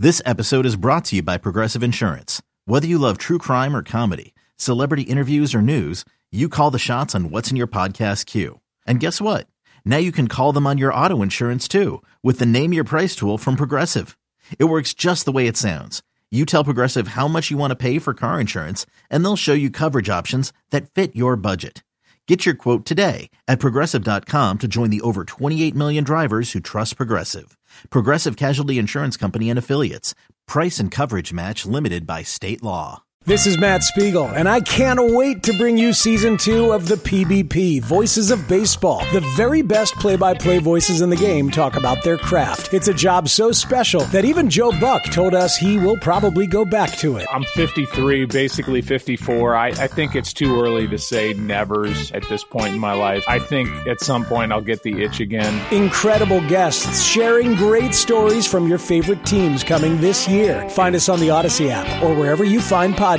This episode is brought to you by Progressive Insurance. Whether you love true crime or comedy, celebrity interviews or news, you call the shots on what's in your podcast queue. And guess what? Now you can call them on your auto insurance too with the Name Your Price tool from Progressive. It works just the way it sounds. You tell Progressive how much you want to pay for car insurance, and they'll show you coverage options that fit your budget. Get your quote today at Progressive.com to join the over 28 million drivers who trust Progressive. Progressive Casualty Insurance Company and Affiliates. Price and coverage match limited by state law. This is Matt Spiegel, and I can't wait to bring you Season 2 of the PBP, Voices of Baseball. The very best play-by-play voices in the game talk about their craft. It's a job so special that even Joe Buck told us he will probably go back to it. I'm 53, basically 54. I think it's too early to say nevers at this point in my life. I think at some point I'll get the itch again. Incredible guests sharing great stories from your favorite teams coming this year. Find us on the Odyssey app or wherever you find podcasts.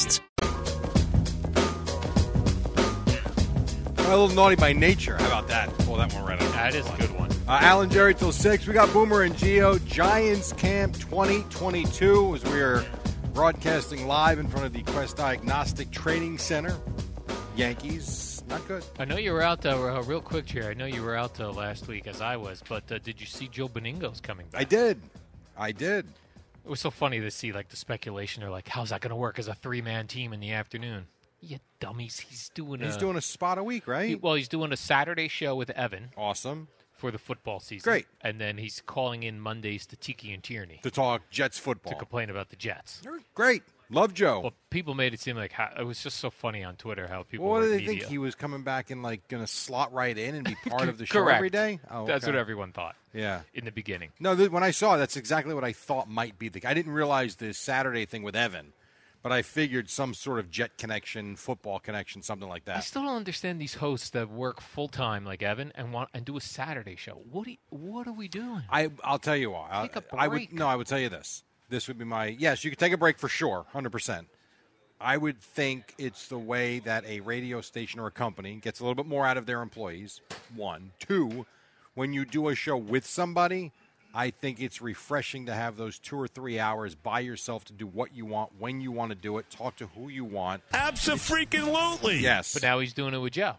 A little naughty by nature. How about that? Pull that one right out. That is a good one. Alan Jerry till 6. We got Boomer and Geo. Giants Camp 2022 as we are broadcasting live in front of the Quest Diagnostic Training Center. Yankees, not good. I know you were out real quick, Jerry. I know you were out last week as I was, but did you see Joe Benigno's coming back? I did. It was so funny to see the speculation. They're like, how's that going to work as a three-man team in the afternoon? You dummies. He's doing a spot a week, right? He's doing a Saturday show with Evan. Awesome. For the football season. Great. And then he's calling in Mondays to Tiki and Tierney. To talk Jets football. To complain about the Jets. Great. Love Joe. Well, people made it seem like it was just so funny on Twitter how people What were do they media. think? He was coming back and going to slot right in and be part of the show Correct. every day? Oh, That's okay. what everyone thought. Yeah. In the beginning. No, when I saw it, that's exactly what I thought might be I didn't realize the Saturday thing with Evan, but I figured some sort of Jet connection, football connection, something like that. I still don't understand these hosts that work full time like Evan and do a Saturday show. What are we doing? I'll tell you what. Take a break. I would tell you this. This would be yes, you could take a break for sure, 100%. I would think it's the way that a radio station or a company gets a little bit more out of their employees, one. Two, when you do a show with somebody, I think it's refreshing to have those 2 or 3 hours by yourself to do what you want, when you want to do it, talk to who you want. Abso-freaking-lutely. Yes. But now he's doing it with Joe.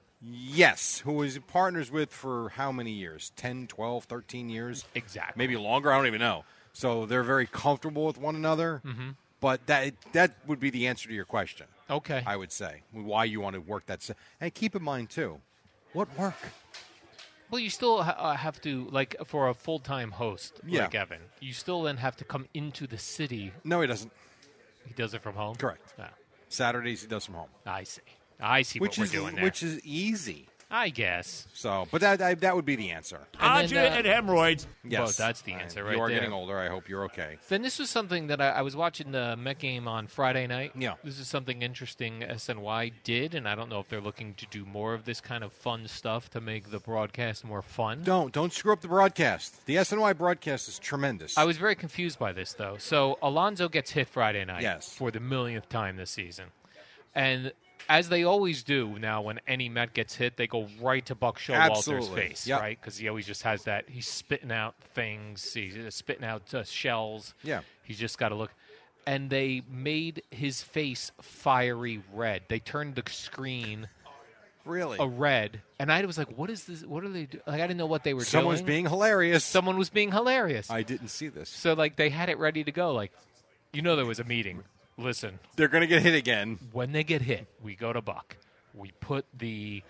Yes, who is partners with for how many years? 10, 12, 13 years? Exactly. Maybe longer, I don't even know. So they're very comfortable with one another. Mm-hmm. But that would be the answer to your question. Okay. I would say why you want to work that. And keep in mind, too, what work? Well, you still have to, for a full-time host like Evan, you still then have to come into the city. No, he doesn't. He does it from home? Correct. No. Saturdays he does from home. I see what we're doing there. Which is easy. I guess. So, but that would be the answer. Agita and hemorrhoids. Yes. Well, that's the answer right You are there. getting older. I hope you're okay. Then this was something that I was watching the Met game on Friday night. Yeah. This is something interesting SNY did, and I don't know if they're looking to do more of this kind of fun stuff to make the broadcast more fun. Don't screw up the broadcast. The SNY broadcast is tremendous. I was very confused by this, though. So Alonso gets hit Friday night Yes. for the millionth time this season. And as they always do now when any Met gets hit, they go right to Buck Showalter's face, Yep. right? Because he always just has that. He's spitting out things. He's spitting out shells. Yeah. He's just got to look. And they made his face fiery red. They turned the screen really a red. And I was like, what is this? What are they doing? I didn't know what they were Someone's doing. being hilarious. Someone was being hilarious. I didn't see this. So, they had it ready to go. There was a meeting. Listen, they're going to get hit again. When they get hit, we go to Buck. We put the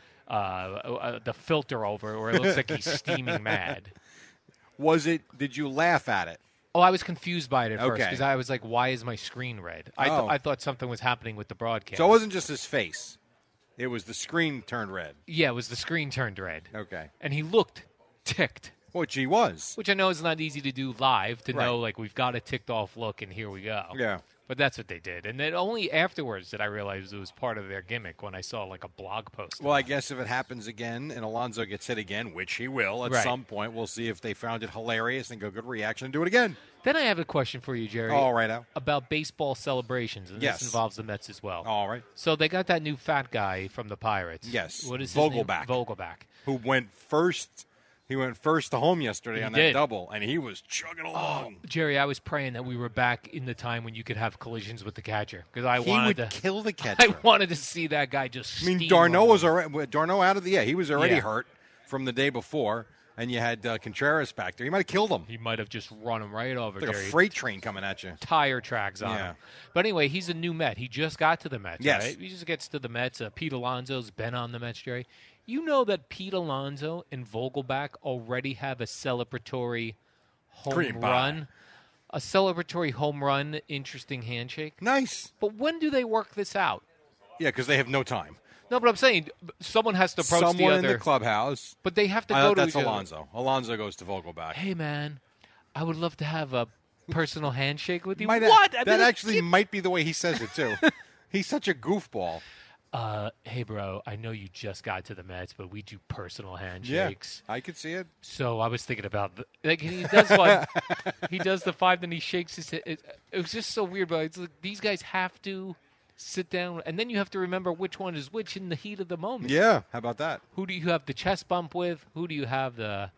filter over where it looks like he's steaming mad. Did you laugh at it? Oh, I was confused by it at first Okay. because I was like, why is my screen red? I thought something was happening with the broadcast. So it wasn't just his face. It was the screen turned red. Yeah, it was the screen turned red. Okay. And he looked ticked. Which he was. Which I know is not easy to do live, to Right. know, we've got a ticked-off look, and here we go. Yeah. But that's what they did. And then only afterwards did I realize it was part of their gimmick when I saw, a blog post. Well, I guess if it happens again and Alonso gets hit again, which he will at Right. some point, we'll see if they found it hilarious and go good reaction and do it again. Then I have a question for you, Jerry. All right, Al. About baseball celebrations, and Yes. this involves the Mets as well. All right. So they got that new fat guy from the Pirates. Yes. What is his Vogelbach. name? Vogelbach. Who went first He went first to home yesterday on that did. double, and he was chugging along. Jerry, I was praying that we were back in the time when you could have collisions with the catcher because He would kill the catcher. I wanted to see that guy just. I mean, steamroll. Darno was already out of the he was already Yeah. hurt from the day before, and you had Contreras back there. He might have killed him. He might have just run him right over. Like Jerry. a freight train coming at you. Tire tracks on Yeah. him. But anyway, he's a new Met. He just got to the Mets, Yes. right? He just gets to the Mets. Pete Alonso's been on the Mets, Jerry. You know that Pete Alonso and Vogelback already have a celebratory home Green pie. run. A celebratory home run, interesting handshake. Nice. But when do they work this out? Yeah, because they have no time. No, but I'm saying someone has to approach the Someone other. in the clubhouse. But they have to go to That's each other. Alonso. Alonso goes to Vogelback. Hey, man, I would love to have a personal handshake with you. Might What? that actually might be the way he says it, too. He's such a goofball. Hey, bro, I know you just got to the Mets, but we do personal Yeah, handshakes. I could see it. So I was thinking about he does one. He does the 5, then he shakes his head. It was just so weird, but it's like, these guys have to sit down, and then you have to remember which one is which in the heat of the moment. Yeah, how about that? Who do you have the chest bump with? Who do you have the?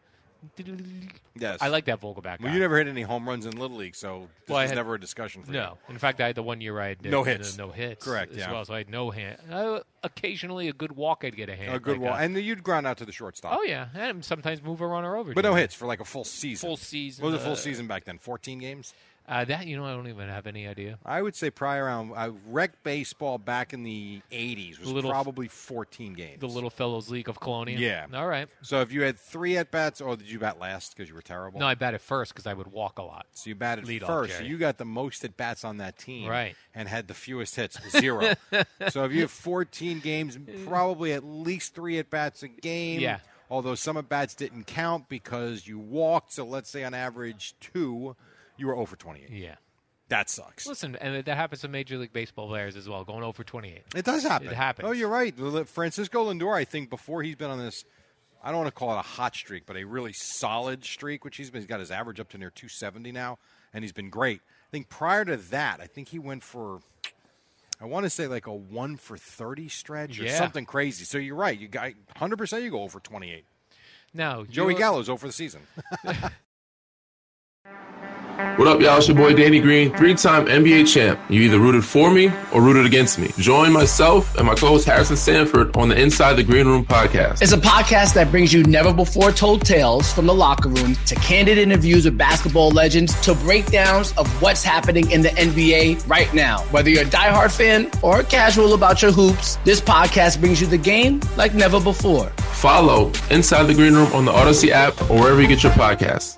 Yes. I like that Vogelback guy. Well, you never hit any home runs in Little League, so this Well, I was had- never a discussion for you. No. In fact, I had the one year I had No hits. no hits. Correct, as yeah. well. So I had no hand. Occasionally, a good walk, I'd get a hand. A good like wall. And you'd ground out to the shortstop. oh yeah, and sometimes move a runner over. But no Jerry. hits for like a full season. Full season. What was a full season back then? 14 games? That I don't even have any idea. I would say probably around rec baseball back in the 80s was probably 14 games. The Little Fellows League of Colonia. Yeah. All right. So if you had 3 at-bats, or did you bat last because you were terrible? No, I batted first because I would walk a lot. So you batted Lead off, first. So Jerry. you got the most at-bats on that team. Right. And had the fewest hits, 0. So if you have 14 games, probably at least 3 at-bats a game. Yeah. Although some at-bats didn't count because you walked. So let's say on average 2, you were 0 for 28. Yeah. That sucks. Listen, and that happens to Major League Baseball players as well, going 0 for 28. It does happen. It happens. Oh, you're right. Francisco Lindor, I think, before he's been on this, I don't want to call it a hot streak, but a really solid streak, which he's got his average up to near 270 now, and he's been great. I think prior to that, I think he went for, I want to say like a 1 for 30 stretch or something crazy. So you're right. You got 100% you go over 28. Now, Joey Gallo's over the season. What up, y'all? It's your boy Danny Green, 3-time NBA champ. You either rooted for me or rooted against me. Join myself and my co-host Harrison Sanford on the Inside the Green Room podcast. It's a podcast that brings you never-before-told tales from the locker room to candid interviews with basketball legends to breakdowns of what's happening in the NBA right now. Whether you're a diehard fan or casual about your hoops, this podcast brings you the game like never before. Follow Inside the Green Room on the Odyssey app or wherever you get your podcasts.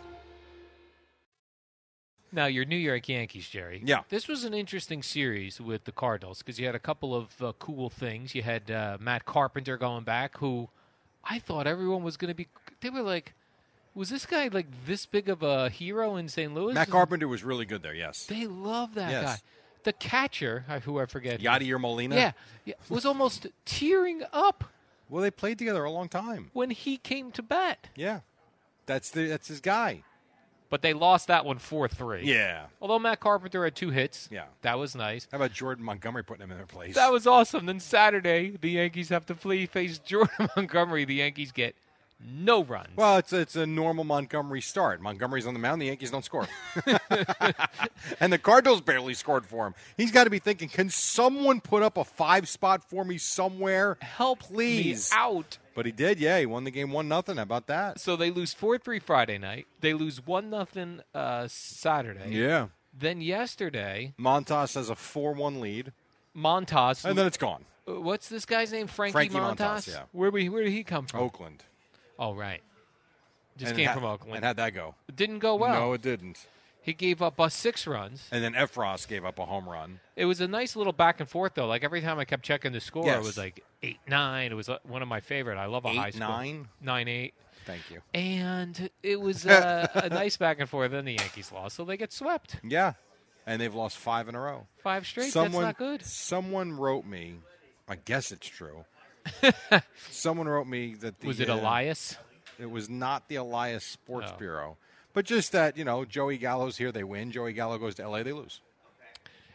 Now, your New York Yankees, Jerry. Yeah. This was an interesting series with the Cardinals because you had a couple of cool things. You had Matt Carpenter going back, who I thought everyone was going to be – they were like, was this guy like this big of a hero in St. Louis? Matt Carpenter was really good there, yes. They love that Yes. guy. The catcher, who I forget. Yadier Molina? Yeah, was almost tearing up Well, they played together a long time. when he came to bat. Yeah. That's his guy. But they lost that one 4-3. Yeah. Although Matt Carpenter had 2 hits. Yeah. That was nice. How about Jordan Montgomery putting him in their place? That was awesome. Then Saturday, the Yankees have to face Jordan Montgomery. The Yankees get no runs. Well, it's a normal Montgomery start. Montgomery's on the mound. The Yankees don't score. And the Cardinals barely scored for him. He's got to be thinking, can someone put up a 5-spot for me somewhere? Help please. me out. But he did, yeah. He won the game 1-0. How about that? So they lose 4-3 Friday night. They lose 1-0 Saturday. Yeah. Then yesterday, Montas has a 4-1 lead. Montas. And then it's gone. What's this guy's name? Frankie Montas, yeah. Where did he come from? Oakland. Oh, right. Just And came ha- from Oakland. And how'd that go? It didn't go well. No, it didn't. He gave up 6 runs. And then Efros gave up a home run. It was a nice little back and forth, though. Like, every time I kept checking the score, Yes. it was like 8-9. It was one of my favorite. I love a high score. 8-9? 9-8. Thank you. And it was a nice back and forth. Then the Yankees lost, so they get swept. Yeah. And they've lost 5 in a row. 5 straight. That's not good. Someone wrote me, I guess it's true. Someone wrote me that Was it Elias? It was not the Elias Sports Oh. Bureau. But just that, Joey Gallo's here, they win. Joey Gallo goes to L.A., they lose.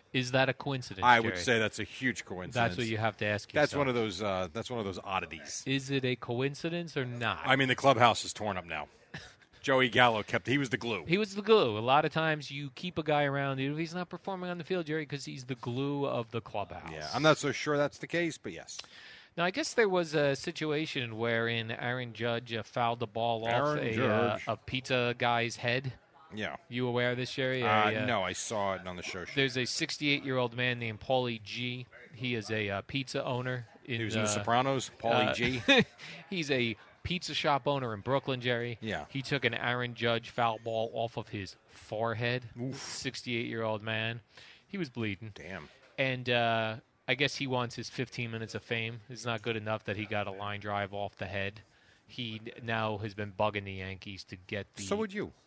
Is that a coincidence? I would Jerry? say that's a huge coincidence. That's what you have to ask yourself. That's one of those. That's one of those oddities. Is it a coincidence or not? I mean, the clubhouse is torn up now. Joey Gallo he was the glue. He was the glue. A lot of times you keep a guy around even if he's not performing on the field, Jerry, because he's the glue of the clubhouse. Yeah, I'm not so sure that's the case, but yes. Now, I guess there was a situation wherein Aaron Judge fouled the ball off a pizza guy's head. Yeah. You aware of this, Jerry? No, I saw it on the show. There's a 68-year-old man named Paulie G. He is a pizza owner. He was in The Sopranos, Paulie G. He's a pizza shop owner in Brooklyn, Jerry. Yeah. He took an Aaron Judge foul ball off of his forehead. 68-year-old man. He was bleeding. Damn. And I guess he wants his 15 minutes of fame. It's not good enough that he got a line drive off the head. He now has been bugging the Yankees to get the... So would you.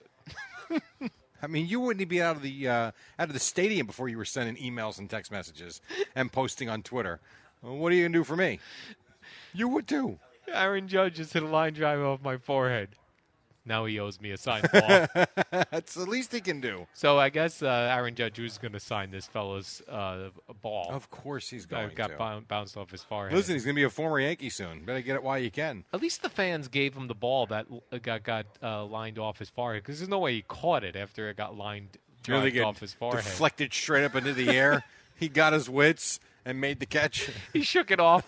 I mean, you wouldn't be out of the stadium before you were sending emails and text messages and posting on Twitter. Well, what are you going to do for me? You would too. Aaron Judge just hit a line drive off my forehead. Now he owes me a signed ball. That's the least he can do. So I guess Aaron Judge was going to sign this fellow's ball. Of course he's going to. Got bounced off his forehead. Listen, he's going to be a former Yankee soon. Better get it while you can. At least the fans gave him the ball that got lined off his forehead, because there's no way he caught it after it got lined off his forehead. Deflected straight up into the air. He got his wits and made the catch. He shook it off.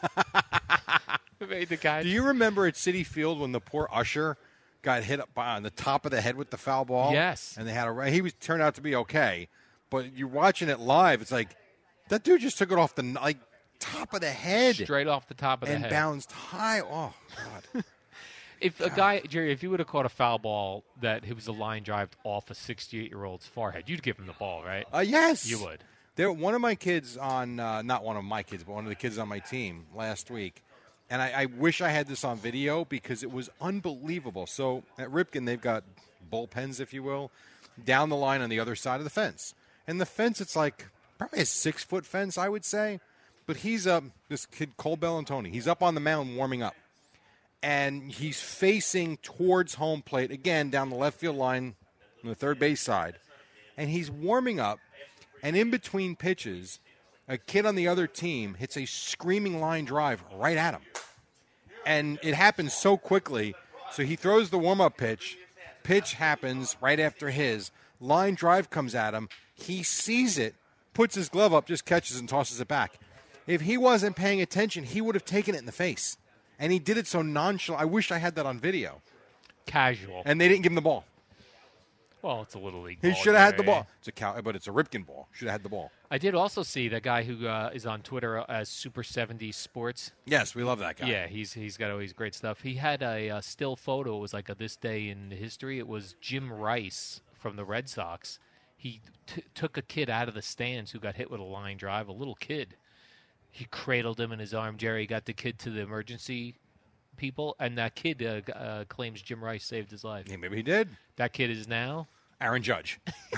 Made the catch. Do you remember at Citi Field when the poor usher got hit up on the top of the head with the foul ball? Yes. And they had turned out to be okay. But you're watching it live, it's like that dude just took it off the top of the head. Straight off the top of the head. And bounced high. Oh, God. If a guy, Jerry, if you would have caught a foul ball that it was a line drive off a 68-year-old's forehead, you'd give him the ball, right? Yes. You would. One of my kids on, not one of my kids, but one of the kids on my team last week, and I wish I had this on video because it was unbelievable. So at Ripken, they've got bullpens, if you will, down the line on the other side of the fence. And the fence, it's like probably a 6-foot fence, I would say. But he's this kid, Cole Bellantoni, he's up on the mound warming up. And he's facing towards home plate, again, down the left field line on the third base side. And he's warming up, and in between pitches, a kid on the other team hits a screaming line drive right at him. And it happens so quickly, so he throws the warm-up pitch. Pitch happens right after his. Line drive comes at him. He sees it, puts his glove up, just catches and tosses it back. If he wasn't paying attention, he would have taken it in the face. And he did it so nonchalant. I wish I had that on video. Casual. And they didn't give him the ball. Well, it's a little league He ball, should have had the Jerry. ball. But it's a Ripken ball. Should have had the ball. I did also see that guy who is on Twitter as Super 70 Sports. Yes, we love that guy. Yeah, he's got always great stuff. He had a still photo. It was like this day in history. It was Jim Rice from the Red Sox. He took a kid out of the stands who got hit with a line drive, a little kid. He cradled him in his arm. Jerry got the kid to the emergency people, and that kid claims Jim Rice saved his life. Yeah, maybe he did. That kid is now Aaron Judge.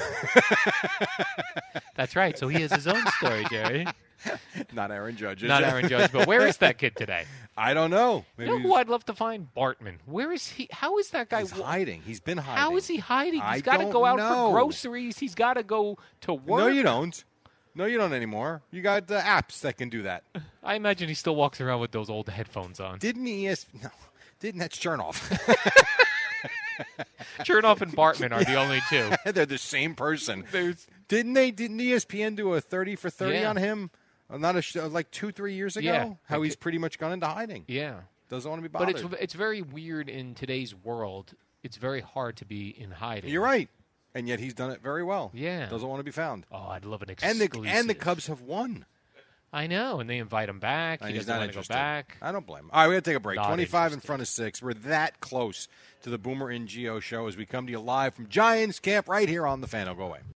That's right. So he has his own story, Jerry. Not Aaron Judge. Not Aaron Judge, but where is that kid today? I don't know. Maybe you know who I'd love to find? Bartman. Where is he? How is that guy? He's hiding. He's been hiding. How is he hiding? He's got to go out for groceries. He's got to go to work. No, you don't. No, you don't anymore. You got apps that can do that. I imagine he still walks around with those old headphones on. That's Chernoff. Chernoff and Bartman are the only two. They're the same person. Didn't ESPN do a 30 for 30 on him? Not a show, like 2-3 years ago? Yeah. How he's pretty much gone into hiding. Yeah. Doesn't want to be bothered. But it's very weird in today's world. It's very hard to be in hiding. You're right. And yet he's done it very well. Yeah. Doesn't want to be found. Oh, I'd love an exclusive. And the Cubs have won. I know, and they invite him back. He doesn't want to go back. I don't blame him. All right, we got to take a break. Not 25 in front of 6. We're that close to the Boomer and Gio show as we come to you live from Giants camp right here on the Fan. Go away.